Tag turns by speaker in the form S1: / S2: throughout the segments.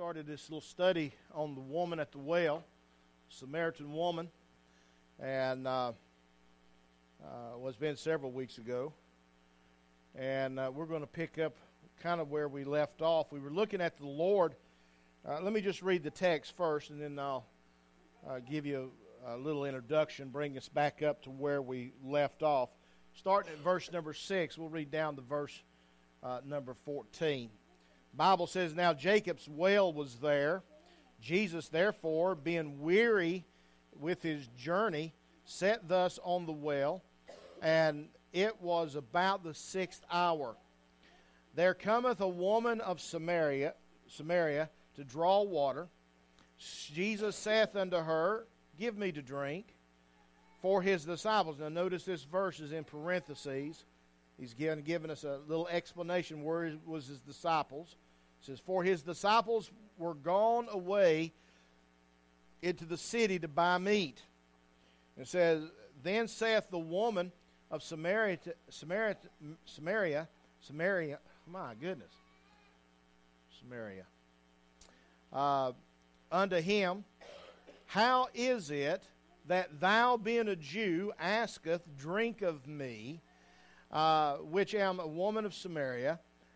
S1: started this little study on the woman at the well, Samaritan woman, and it's been several weeks ago. And we're going to pick up kind of where we left off. We were looking at the Lord. Let me just read the text first, and then I'll give you a little introduction, bring us back up to where we left off. Starting at verse number 6, we'll read down to verse number 14. The Bible says, "Now Jacob's well was there. Jesus, therefore, being weary with his journey, sat thus on the well, and it was about the 6th hour. There cometh a woman of Samaria to draw water. Jesus saith unto her, Give me to drink. For his disciples," now notice this verse is in parentheses. He's given us a little explanation where was his disciples. It says, "For his disciples were gone away into the city to buy meat." It says, "Then saith the woman of Samaria, my goodness, Samaria, unto him, How is it that thou, being a Jew, asketh drink of me, which am a woman of Samaria?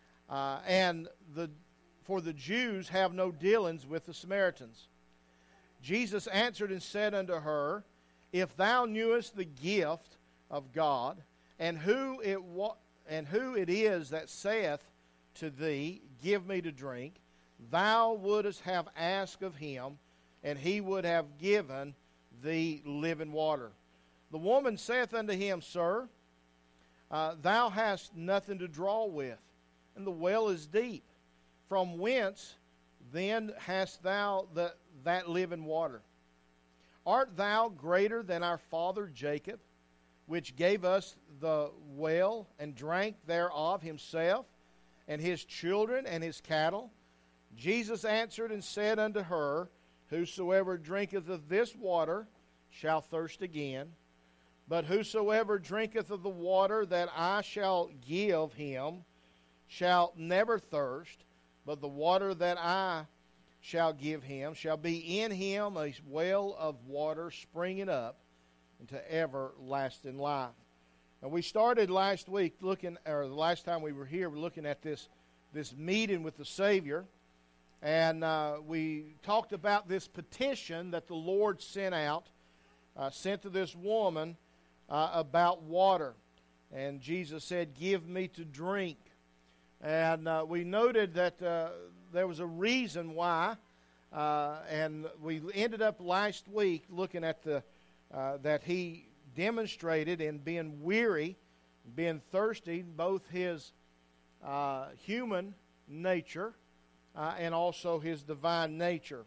S1: For the Jews have no dealings with the Samaritans. Jesus answered and said unto her, If thou knewest the gift of God, and who it is that saith to thee, Give me to drink, thou wouldest have asked of him, and he would have given thee living water. The woman saith unto him, Sir, thou hast nothing to draw with, and the well is deep. From whence then hast thou that living water? Art thou greater than our father Jacob, which gave us the well, and drank thereof himself, and his children, and his cattle? Jesus answered and said unto her, Whosoever drinketh of this water shall thirst again. But whosoever drinketh of the water that I shall give him shall never thirst, but the water that I shall give him shall be in him a well of water springing up into everlasting life." And we started last week the last time we were here, we're looking at this meeting with the Savior. And we talked about this petition that the Lord sent to this woman about water. And Jesus said, Give me to drink. And we noted that there was a reason why. And we ended up last week looking at that he demonstrated in being weary, being thirsty, both his human nature and also his divine nature.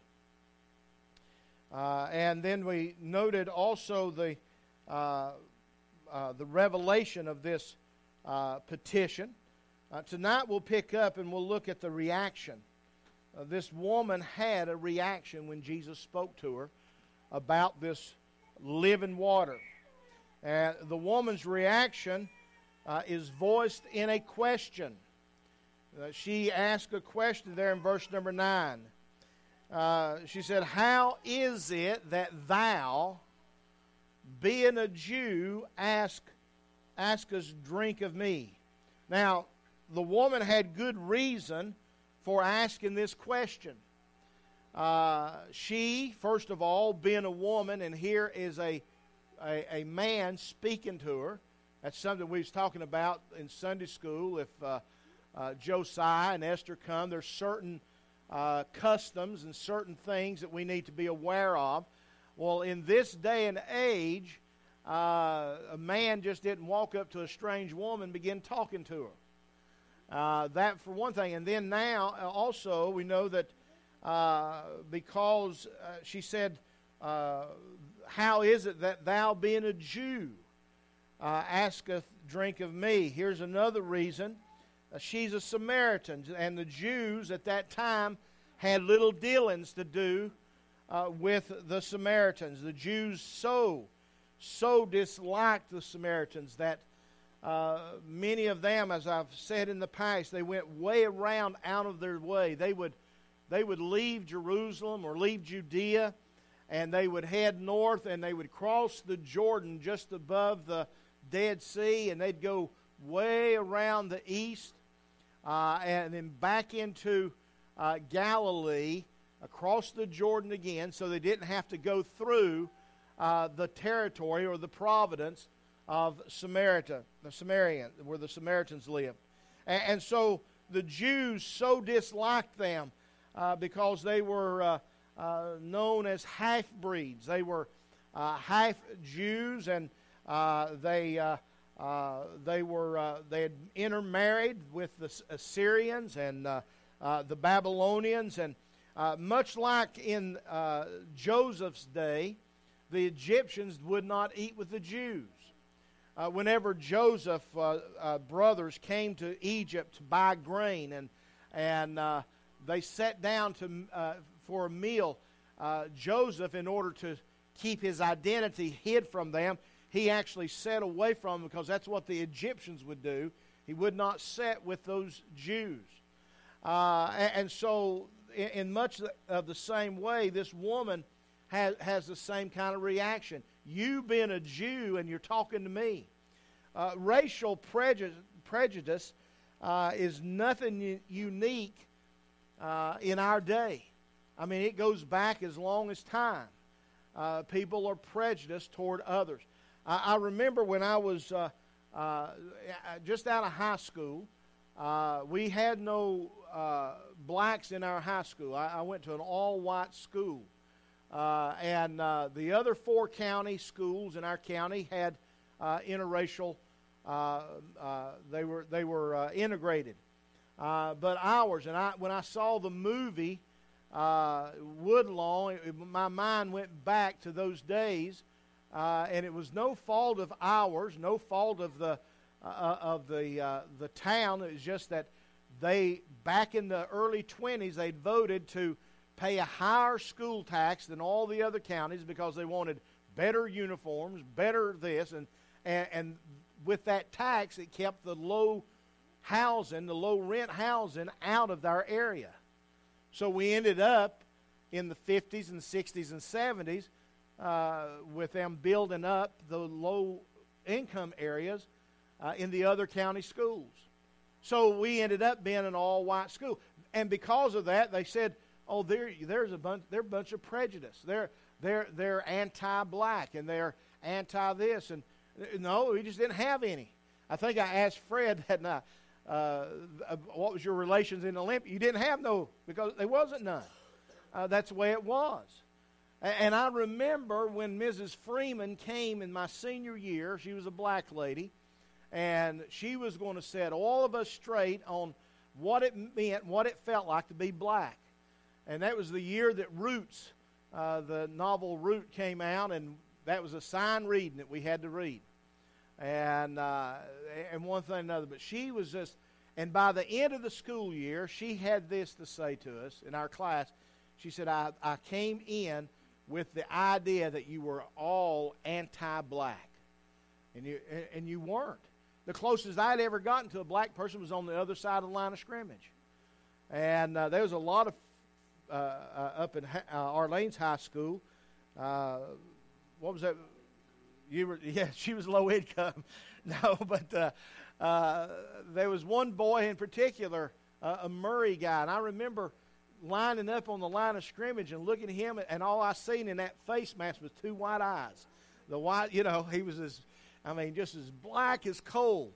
S1: And then we noted also the revelation of this petition. Tonight we'll pick up and we'll look at the reaction. This woman had a reaction when Jesus spoke to her about this living water. And the woman's reaction is voiced in a question. She asked a question there in verse number 9. She said, How is it that thou, being a Jew, askest drink of me? Now, the woman had good reason for asking this question. She, first of all, being a woman, and here is a man speaking to her. That's something we was talking about in Sunday school. If Josiah and Esther come, there's certain customs and certain things that we need to be aware of. Well, in this day and age, a man just didn't walk up to a strange woman and begin talking to her. That for one thing. And then now, also, we know that because she said, How is it that thou, being a Jew, asketh drink of me? Here's another reason. She's a Samaritan, and the Jews at that time had little dealings to do with the Samaritans. The Jews so disliked the Samaritans that many of them, as I've said in the past, they went way around out of their way. They would they would leave Jerusalem or leave Judea, and they would head north, and they would cross the Jordan just above the Dead Sea, and they'd go way around the east, and then back into Galilee, across the Jordan again, so they didn't have to go through the territory or the province of Samaria, where the Samaritans lived. And so the Jews so disliked them because they were known as half-breeds. They were half Jews, and they had intermarried with the Assyrians and the Babylonians, and much like in Joseph's day, the Egyptians would not eat with the Jews. Whenever Joseph's brothers came to Egypt to buy grain, and they sat down for a meal, Joseph, in order to keep his identity hid from them, he actually sat away from them, because that's what the Egyptians would do. He would not sit with those Jews. And so, in much of the same way, this woman has the same kind of reaction. You being a Jew and you're talking to me. Racial prejudice is nothing unique in our day. I mean, it goes back as long as time. People are prejudiced toward others. I remember when I was just out of high school, we had no blacks in our high school. I went to an all-white school. And the other 4 county schools in our county had interracial. They were integrated. But ours, and when I saw the movie Woodlawn, my mind went back to those days, and it was no fault of ours, no fault of the town. It was just that they, back in the early 20s, they'd voted to pay a higher school tax than all the other counties because they wanted better uniforms, better this, and with that tax, it kept the low housing, the low rent housing out of our area. So we ended up in the 50s and 60s and 70s with them building up the low income areas in the other county schools. So we ended up being an all-white school. And because of that, they said, oh, they're a bunch of prejudice. They're anti-black, and they're anti-this. And no, we just didn't have any. I think I asked Fred that night, what was your relations in Olympia? You didn't have no, because there wasn't none. That's the way it was. And I remember when Mrs. Freeman came in my senior year. She was a black lady, and she was going to set all of us straight on what it meant, what it felt like to be black. And that was the year that Roots, the novel Root, came out, and that was a sign reading that we had to read. And one thing and another. But she was just, and by the end of the school year, she had this to say to us in our class. She said, I came in with the idea that you were all anti-black. And you weren't. The closest I'd ever gotten to a black person was on the other side of the line of scrimmage. And there was a lot of, up in Arlene's high school, what was that? She was low income. No, but there was one boy in particular, a Murray guy, and I remember lining up on the line of scrimmage and looking at him, and all I seen in that face mask was 2 white eyes. The white, he was just as black as coal.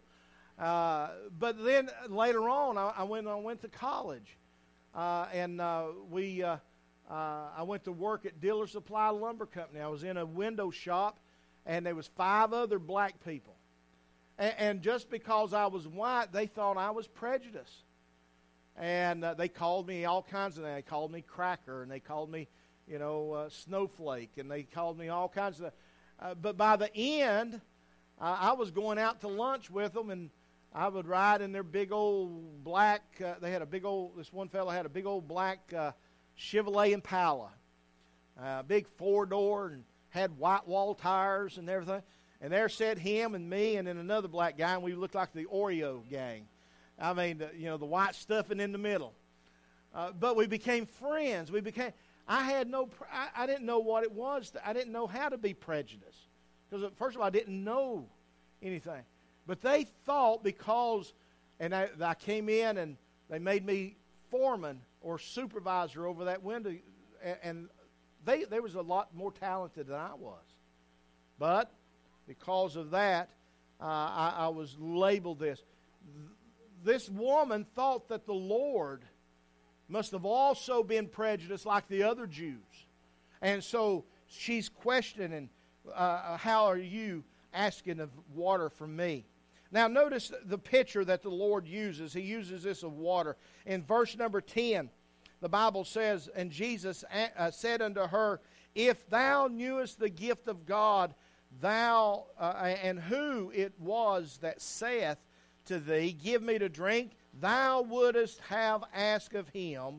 S1: But then later on, I went to college, and I went to work at Diller Supply Lumber Company. I was in a window shop, and there was 5 other black people. And just because I was white, they thought I was prejudiced. And they called me all kinds of things. They called me cracker, and they called me, snowflake, and they called me all kinds of but by the end, I was going out to lunch with them, and I would ride in their big old black, this one fellow had a big old black Chevrolet Impala, big 4-door, and had white wall tires and everything. And there sat him and me and then another black guy, and we looked like the Oreo gang. I mean, the white stuffing in the middle. But we became friends. I didn't know what it was. I didn't know how to be prejudiced. Because first of all, I didn't know anything. But they thought and I came in and they made me foreman or supervisor over that window. And they was a lot more talented than I was. But because of that, I was labeled this. This woman thought that the Lord must have also been prejudiced like the other Jews. And so she's questioning, how are you asking of water from me? Now notice the picture that the Lord uses. He uses this of water. In verse number 10, the Bible says, and Jesus said unto her, if thou knewest the gift of God, thou and who it was that saith to thee, give me to drink, thou wouldest have asked of him,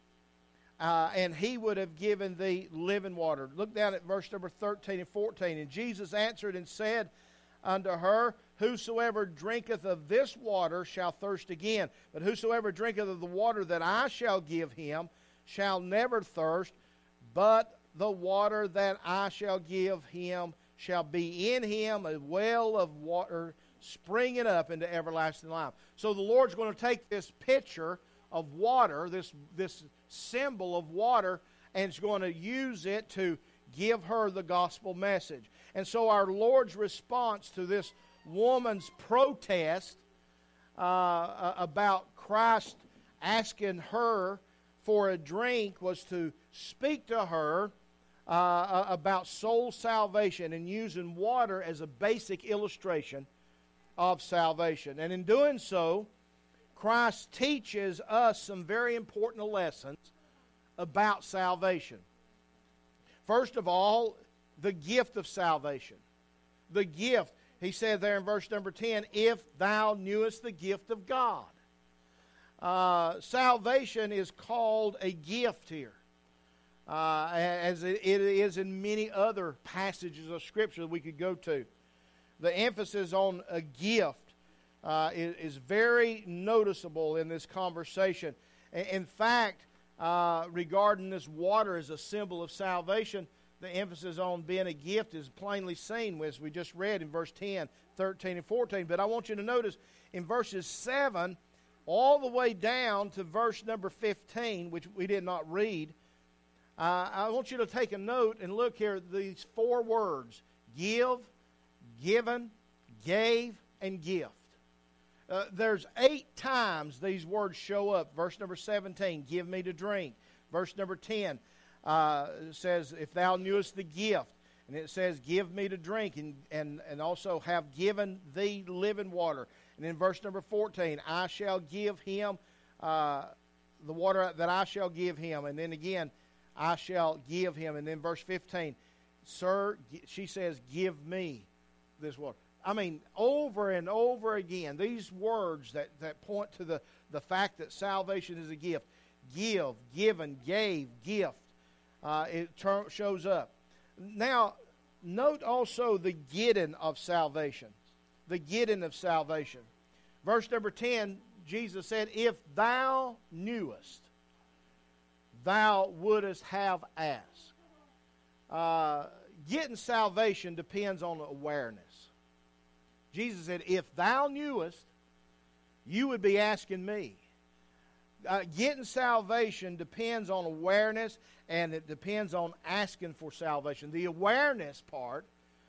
S1: and he would have given thee living water. Look down at verse number 13 and 14. And Jesus answered and said unto her, whosoever drinketh of this water shall thirst again. But whosoever drinketh of the water that I shall give him shall never thirst, but the water that I shall give him shall be in him a well of water springing up into everlasting life. So the Lord's going to take this picture of water, this symbol of water, and is going to use it to give her the gospel message. And so our Lord's response to this woman's protest about Christ asking her for a drink was to speak to her about soul salvation and using water as a basic illustration of salvation. And in doing so, Christ teaches us some very important lessons about salvation. First of all, the gift of salvation. The gift, he said there in verse number 10, if thou knewest the gift of God. Salvation is called a gift here, as it is in many other passages of Scripture that we could go to. The emphasis on a gift is very noticeable in this conversation. In fact, regarding this water as a symbol of salvation, the emphasis on being a gift is plainly seen, as we just read in verse 10, 13, and 14. But I want you to notice in verses 7 all the way down to verse number 15, which we did not read, I want you to take a note and look here at these four words: give, given, gave, and gift. There's 8 times these words show up. Verse number 17, give me to drink. Verse number 10 says, if thou knewest the gift. And it says, give me to drink, and also have given thee living water. And in verse number 14, I shall give him the water that I shall give him. And then again, I shall give him. And then verse 15, sir, she says, give me this water. I mean, over and over again, these words that point to the fact that salvation is a gift. Give, given, gave, gift. It shows up. Now, note also the getting of salvation. The getting of salvation. Verse number 10, Jesus said, if thou knewest, thou wouldest have asked. Getting salvation depends on awareness. Jesus said, if thou knewest, you would be asking me. Getting salvation depends on awareness, and it depends on asking for salvation. The awareness part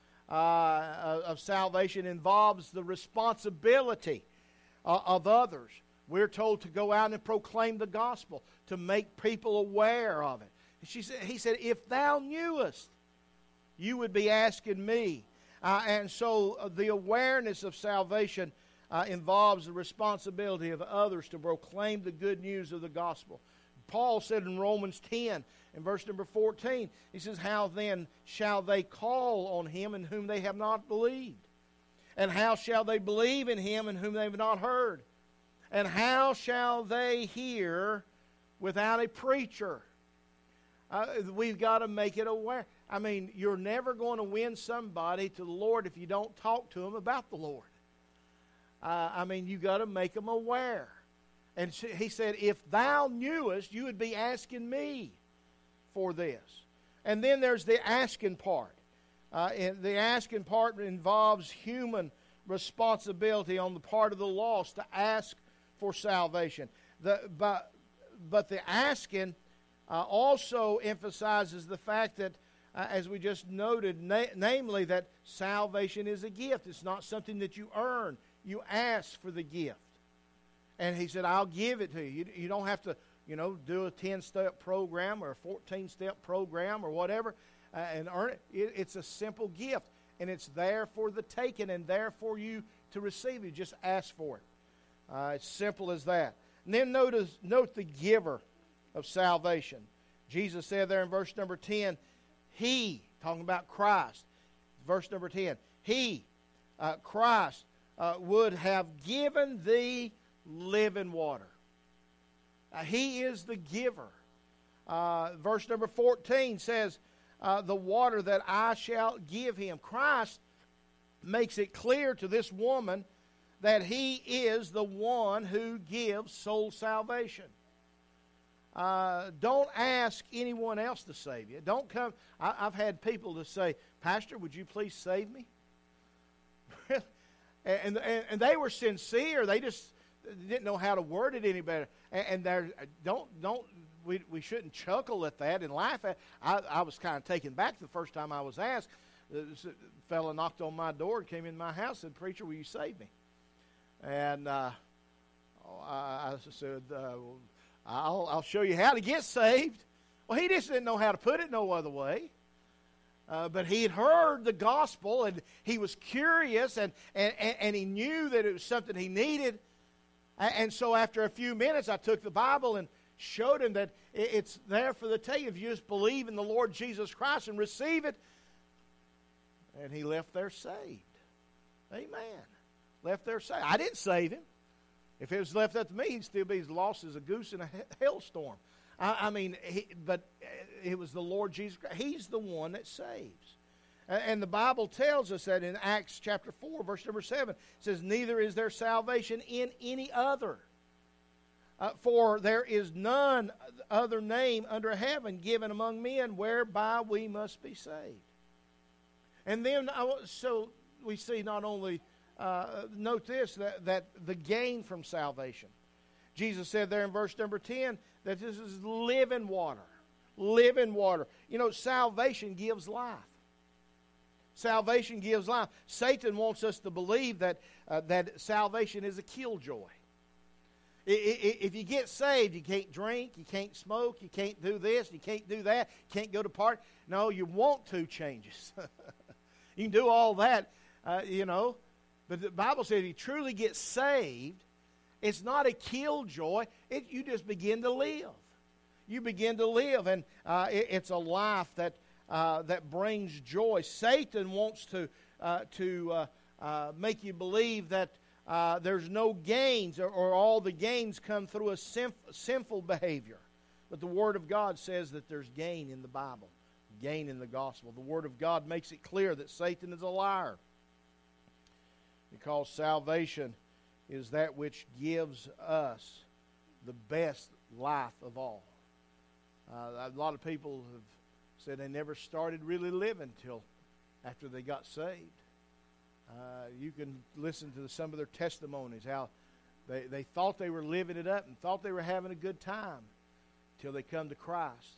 S1: of salvation involves the responsibility of others. We're told to go out and proclaim the gospel, to make people aware of it. He said, if thou knewest, you would be asking me. And so the awareness of salvation involves the responsibility of others to proclaim the good news of the gospel. Paul said in Romans 10, in verse number 14, he says, how then shall they call on him in whom they have not believed? And how shall they believe in him in whom they have not heard? And how shall they hear without a preacher? We've got to make it aware. I mean, you're never going to win somebody to the Lord if you don't talk to them about the Lord. I mean, you've got to make them aware. And he said, if thou knewest, you would be asking me for this. And then there's the asking part. And the asking part involves human responsibility on the part of the lost to ask for salvation. But the asking also emphasizes the fact that, as we just noted, namely that salvation is a gift. It's not something that you earn. You ask for the gift. And he said, I'll give it to you. You don't have to, do a 10-step program or a 14-step program or whatever and earn it. It's a simple gift. And it's there for the taking and there for you to receive it. Just ask for it. It's simple as that. And then note the giver of salvation. Jesus said there in verse number 10, He, talking about Christ, verse number 10, He, Christ, would have given thee living water. He is the giver. Verse number 14 says, the water that I shall give him. Christ makes it clear to this woman that He is the one who gives soul salvation. Don't ask anyone else to save you. Don't come. I've had people to say, Pastor, would you please save me? and they were sincere. They just didn't know how to word it any better. We shouldn't chuckle at that and laugh at. I was kind of taken back the first time I was asked. This fellow knocked on my door and came in my house and said, Preacher, will you save me? And I said, I'll show you how to get saved. Well, he just didn't know how to put it no other way. But he had heard the gospel, and he was curious, and he knew that it was something he needed. And so after a few minutes, I took the Bible and showed him that it's there for the taking. If you just believe in the Lord Jesus Christ and receive it. And he left there saved. Amen. Left there saved. I didn't save him. If it was left up to me, he'd still be as lost as a goose in a hailstorm. But it was the Lord Jesus Christ. He's the one that saves. And the Bible tells us that in Acts chapter 4, verse number 7, it says, Neither is there salvation in any other. For there is none other name under heaven given among men whereby we must be saved. And then, so we see not only, note this, that the gain from salvation. Jesus said there in verse number 10 that this is living water. Living water. Salvation gives life. Salvation gives life. Satan wants us to believe that salvation is a killjoy. If you get saved, you can't drink, you can't smoke, you can't do this, you can't do that, you can't go to party. No, you want to changes. You can do all that, but the Bible says if you truly get saved, it's not a killjoy. You just begin to live. You begin to live, and it's a life that brings joy. Satan wants to make you believe that there's no gains or all the gains come through a sinful behavior. But the Word of God says that there's gain in the Bible, gain in the gospel. The Word of God makes it clear that Satan is a liar, because salvation is that which gives us the best life of all. A lot of people have said they never started really living till after they got saved. You can listen to some of their testimonies, how they thought they were living it up and thought they were having a good time till they come to Christ.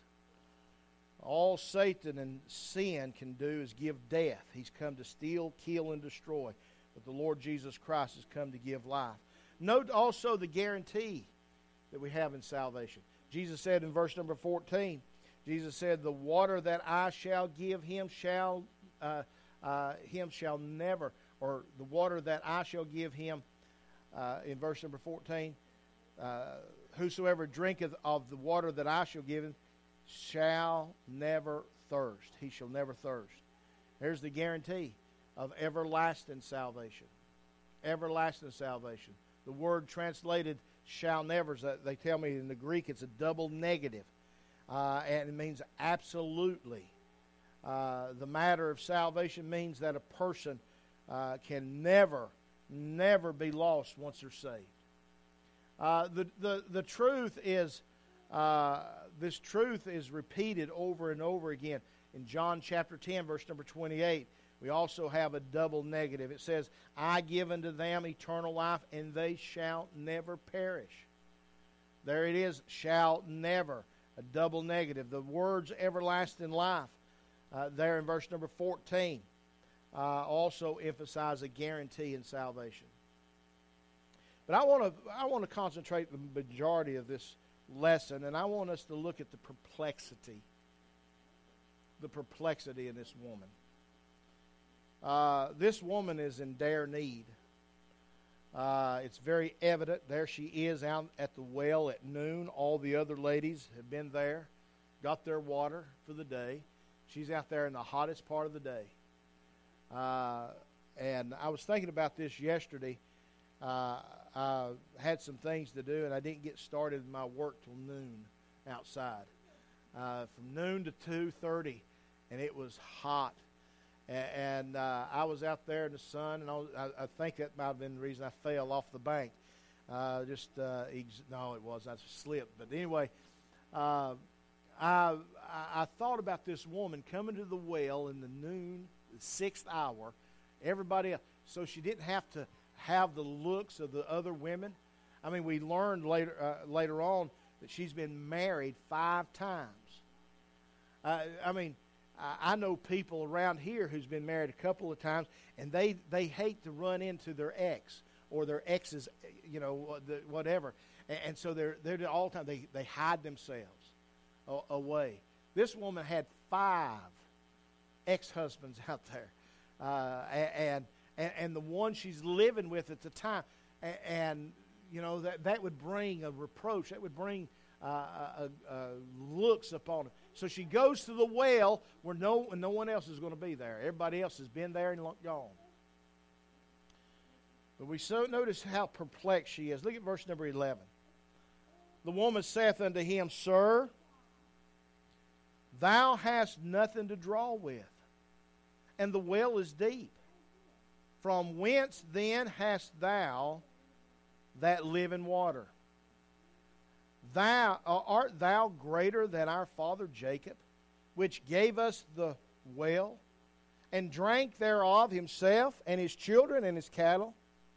S1: All Satan and sin can do is give death. He's come to steal, kill, and destroy. But the Lord Jesus Christ has come to give life. Note also the guarantee that we have in salvation. Jesus said in verse number 14, Jesus said, the water that I shall give him shall never, or the water that I shall give him, in verse number 14, whosoever drinketh of the water that I shall give him shall never thirst. He shall never thirst. There's the guarantee of everlasting salvation. Everlasting salvation. The word translated shall never, they tell me in the Greek it's a double negative. And it means absolutely. The matter of salvation means that a person can never be lost once they're saved. The truth is, this truth is repeated over and over again. In John chapter 10, verse number 28, we also have a double negative. It says, I give unto them eternal life, and they shall never perish. There it is, shall never, a double negative. The words everlasting life, there in verse number 14, also emphasize a guarantee in salvation. But I want to concentrate the majority of this lesson, and I want us to look at the perplexity in this woman. This woman is in dire need. It's very evident. There she is out at the well at noon. All the other ladies have been there, got their water for the day. She's out there in the hottest part of the day. And I was thinking about this yesterday. I had some things to do, and I didn't get started in my work till noon outside. From noon to 2:30, and it was hot. And I was out there in the sun, and I think that might have been the reason I fell off the bank. No, it was. I slipped. But anyway, I thought about this woman coming to the well in the noon, the 6th hour. Everybody else, so she didn't have to have the looks of the other women. I mean, we learned later on that she's been married 5 times. I know people around here who's been married a couple of times, and they hate to run into their ex or their exes, whatever. And so they're all the time, they hide themselves away. This woman had 5 ex-husbands out there. And the one she's living with at the time, and that would bring a reproach. That would bring looks upon her. So she goes to the well where no one else is going to be there. Everybody else has been there and gone. But we notice how perplexed she is. Look at verse number 11. The woman saith unto him, Sir, thou hast nothing to draw with, and the well is deep. From whence then hast thou that living water? Art thou greater than our father Jacob, which gave us the well, and drank thereof himself, and his children, and his cattle?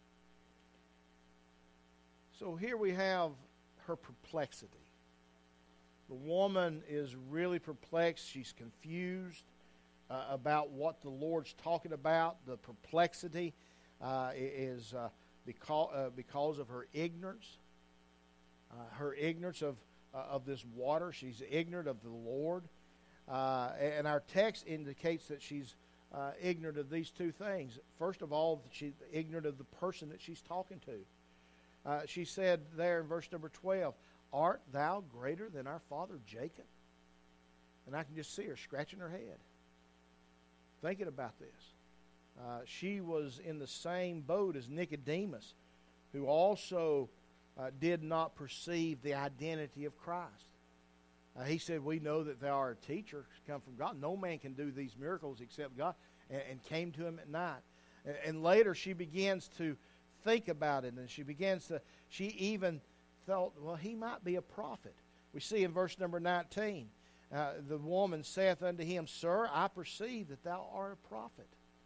S1: So here we have her perplexity. The woman is really perplexed. She's confused about what the Lord's talking about. The perplexity is because of her ignorance. Her ignorance of this water. She's ignorant of the Lord. And our text indicates that she's ignorant of these 2 things. First of all, she's ignorant of the person that she's talking to. She said there in verse number 12, Art thou greater than our father Jacob? And I can just see her scratching her head, thinking about this. She was in the same boat as Nicodemus, who also did not perceive the identity of Christ. He said, we know that thou art a teacher, come from God. No man can do these miracles except God, and came to him at night. And later she begins to think about it, and she even thought, well, he might be a prophet. We see in verse number 19, the woman saith unto him, Sir, I perceive that thou art a prophet.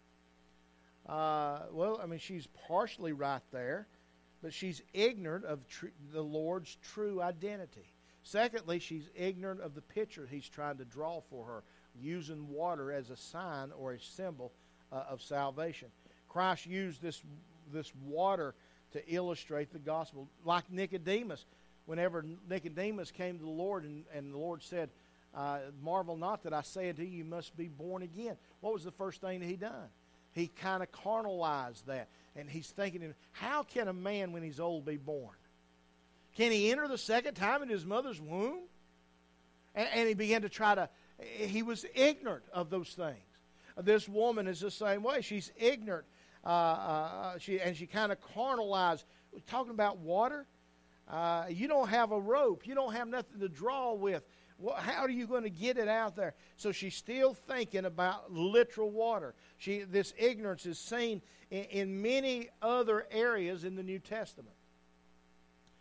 S1: She's partially right there, but she's ignorant of the Lord's true identity. Secondly, she's ignorant of the picture he's trying to draw for her, using water as a sign or a symbol of salvation. Christ used this water to illustrate the gospel. Like Nicodemus, whenever Nicodemus came to the Lord and the Lord said, marvel not that I say unto you, you must be born again. What was the first thing that he done? He kind of carnalized that. And he's thinking, how can a man when he's old be born? Can he enter the second time in his mother's womb? And he began to he was ignorant of those things. This woman is the same way. She's ignorant. She kind of carnalized. Talking about water, you don't have a rope. You don't have nothing to draw with. How are you going to get it out there? So she's still thinking about literal water. This ignorance is seen in many other areas in the New Testament.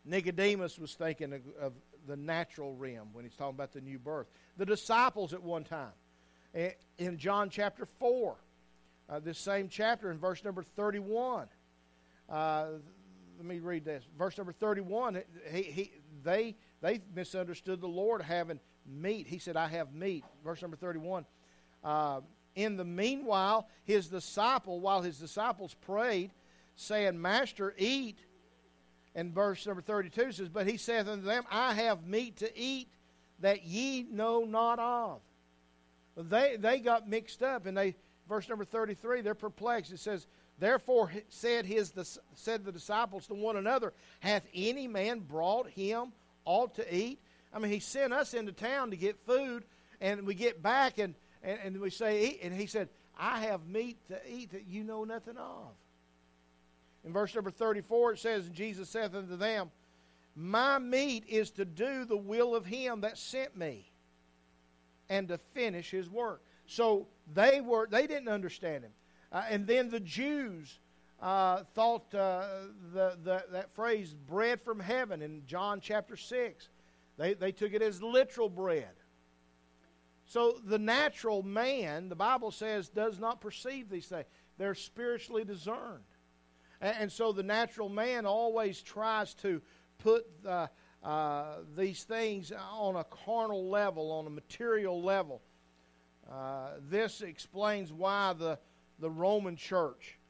S1: Nicodemus was thinking of the natural realm when he's talking about the new birth. The disciples at one time. In John chapter 4, this same chapter in verse number 31. Let me read this. Verse number 31, they misunderstood the Lord having meat. He said, I have meat. Verse number 31. In the meanwhile, while his disciples prayed, saying, Master, eat. And verse number 32 says, But he saith unto them, I have meat to eat that ye know not of. They got mixed up, and verse number 33, they're perplexed. It says, Therefore said the disciples to one another, Hath any man brought him aught to eat? I mean, he sent us into town to get food, and we get back, and we say, eat. And he said, I have meat to eat that you know nothing of. In verse number 34, it says, And Jesus saith unto them, My meat is to do the will of him that sent me, and to finish his work. So they didn't understand him. And then the Jews thought that phrase, bread from heaven, in John chapter 6. They took it as literal bread. So the natural man, the Bible says, does not perceive these things. They're spiritually discerned. And so the natural man always tries to put these things on a carnal level, on a material level. This explains why the Roman church,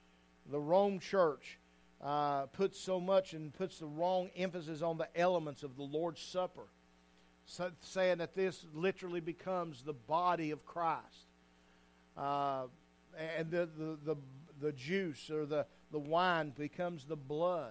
S1: puts so much and puts the wrong emphasis on the elements of the Lord's Supper, saying that this literally becomes the body of Christ. And the juice or the wine becomes the blood.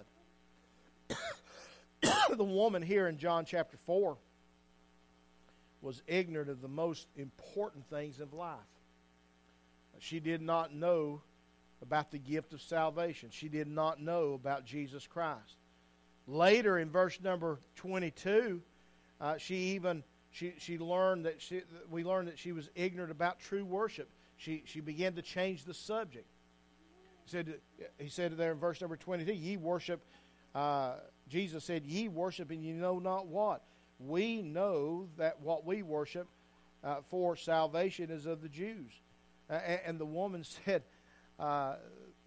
S1: The woman here in John chapter 4 was ignorant of the most important things of life. She did not know about the gift of salvation. She did not know about Jesus Christ. Later in verse number 22, we learned that she was ignorant about true worship. She began to change the subject. He said there in verse number 22, ye worship, Jesus said, ye worship and ye know not what. We know that what we worship for salvation is of the Jews. And the woman said, that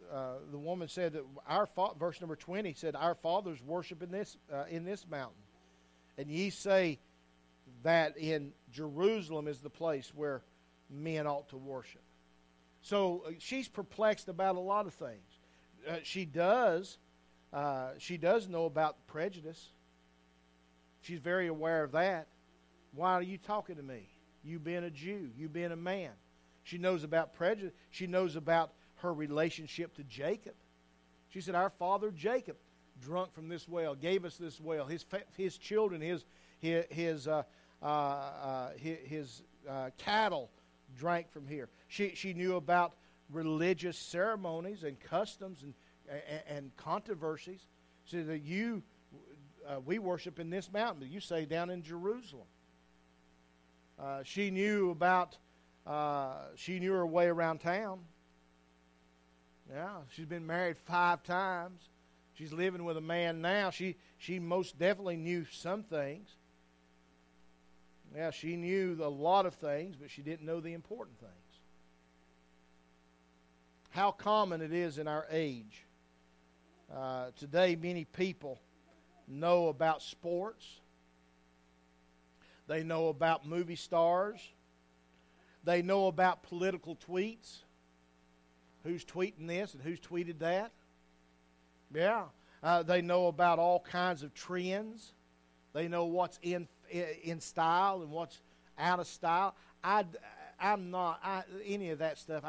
S1: verse number 20 said, our fathers worship in this mountain. And ye say that in Jerusalem is the place where men ought to worship. So she's perplexed about a lot of things. She does know about prejudice. She's very aware of that. Why are you talking to me? You being a Jew, you being a man. She knows about prejudice. She knows about her relationship to Jacob. She said, our father Jacob drunk from this well, gave us this well. His children, his cattle drank from here. She knew about religious ceremonies and customs and controversies. She said that we worship in this mountain, but you say down in Jerusalem. She knew her way around town. Yeah, she's been married 5 times. She's living with a man now. She most definitely knew some things. Yeah, she knew a lot of things, but she didn't know the important things. How common it is in our age. Today, many people know about sports. They know about movie stars. They know about political tweets. Who's tweeting this and who's tweeted that. Yeah. They know about all kinds of trends. They know what's in style and what's out of style. I'm not any of that stuff.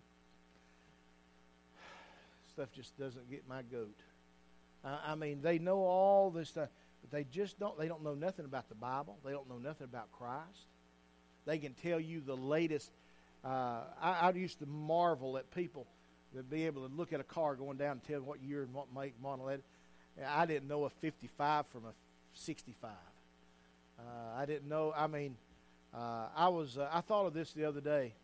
S1: Stuff just doesn't get my goat. I mean, they know all this stuff, but they don't know nothing about the Bible. They don't know nothing about Christ. They can tell you the latest. I used to marvel at people that be able to look at a car going down and tell what year and what make, model it. I didn't know a 55 from a 65. I didn't know. I mean, I thought of this the other day.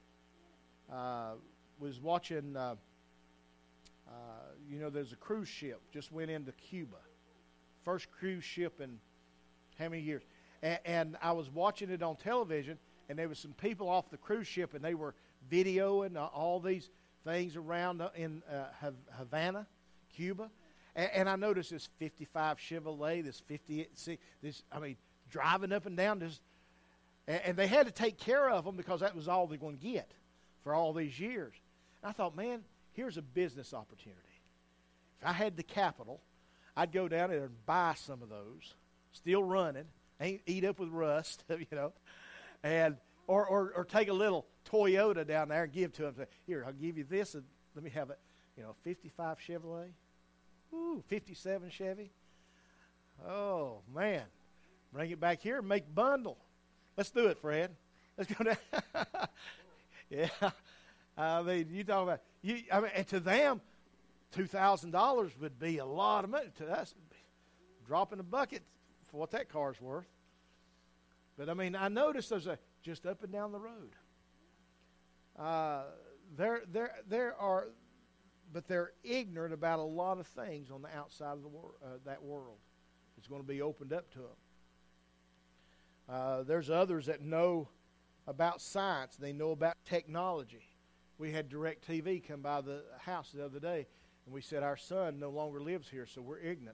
S1: Was watching. There's a cruise ship just went into Cuba, first cruise ship in how many years? And I was watching it on television, and there was some people off the cruise ship, and they were videoing all these things around in Havana, Cuba. And I noticed this 55 Chevrolet, this 58, driving up and down this. And they had to take care of them because that was all they're going to get for all these years. And I thought, man, here's a business opportunity. If I had the capital, I'd go down there and buy some of those, still running, ain't eat up with rust, and or take a little Toyota down there and give to them. Say, here, I'll give you this, and let me have it. 55 Chevrolet, 57 Chevy. Oh man, bring it back here and make bundle. Let's do it, Fred. Let's go down. Yeah, you talk about and to them, $2,000 would be a lot of money. To us, dropping a bucket for what that car's worth. But I noticed there's just up and down the road. They're ignorant about a lot of things on the outside of that world. It's going to be opened up to them. There's others that know about science. They know about technology. We had DirecTV come by the house the other day, and we said, our son no longer lives here, so we're ignorant.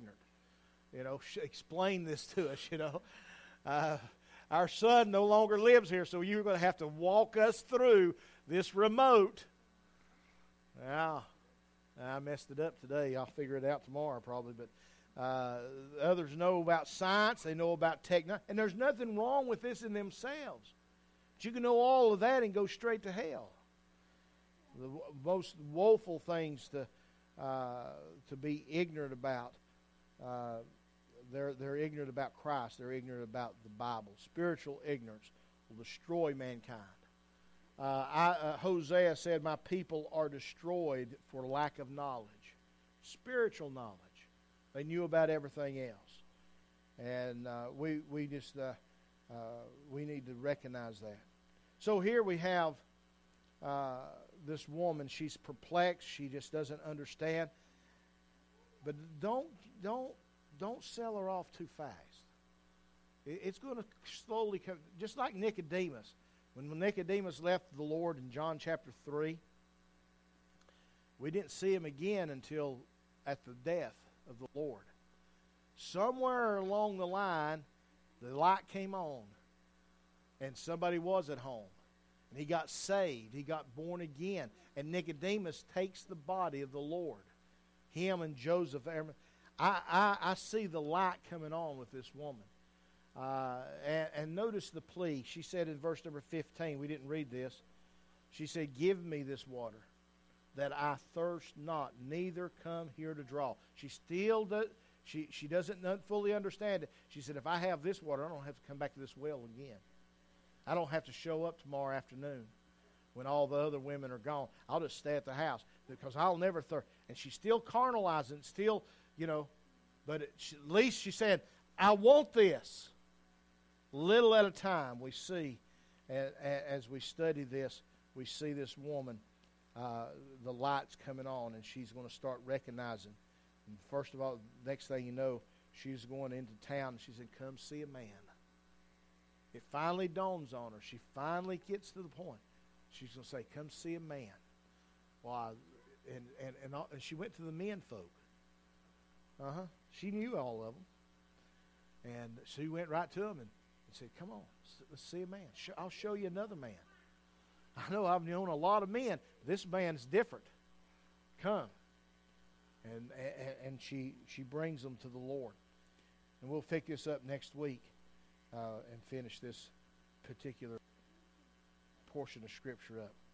S1: Explain this to us, Our son no longer lives here, so you're going to have to walk us through this remote. Now, I messed it up today. I'll figure it out tomorrow probably. But others know about science. They know about technology. And there's nothing wrong with this in themselves. But you can know all of that and go straight to hell. The most woeful things to be ignorant about. They're ignorant about Christ. They're ignorant about the Bible. Spiritual ignorance will destroy mankind. Hosea said, my people are destroyed for lack of knowledge. Spiritual knowledge. They knew about everything else. And we need to recognize that. So here we have this woman. She's perplexed. She just doesn't understand. But don't sell her off too fast. It's going to slowly come, just like Nicodemus. When Nicodemus left the Lord in John chapter 3, we didn't see him again until at the death of the Lord. Somewhere along the line, the light came on, and somebody was at home. And he got saved. He got born again. And Nicodemus takes the body of the Lord. Him and Joseph. I see the light coming on with this woman. And notice the plea. She said in verse number 15, we didn't read this. She said, give me this water, that I thirst not, neither come here to draw. She still does. She doesn't fully understand it. She said, if I have this water, I don't have to come back to this well again. I don't have to show up tomorrow afternoon when all the other women are gone. I'll just stay at the house because I'll never thirst. And she's still carnalizing, still, but at least she said, I want this. Little at a time, we see, as we study this, we see this woman, the light's coming on, and she's going to start recognizing. And first of all, next thing you know, she's going into town, and she said, come see a man. It finally dawns on her. She finally gets to the point. She's going to say, come see a man. Well, and she went to the men folk. She knew all of them. And she went right to them and said, come on, let's see a man. I'll show you another man. I know I've known a lot of men. This man's different. Come. And she brings them to the Lord. And we'll pick this up next week and finish this particular portion of Scripture up.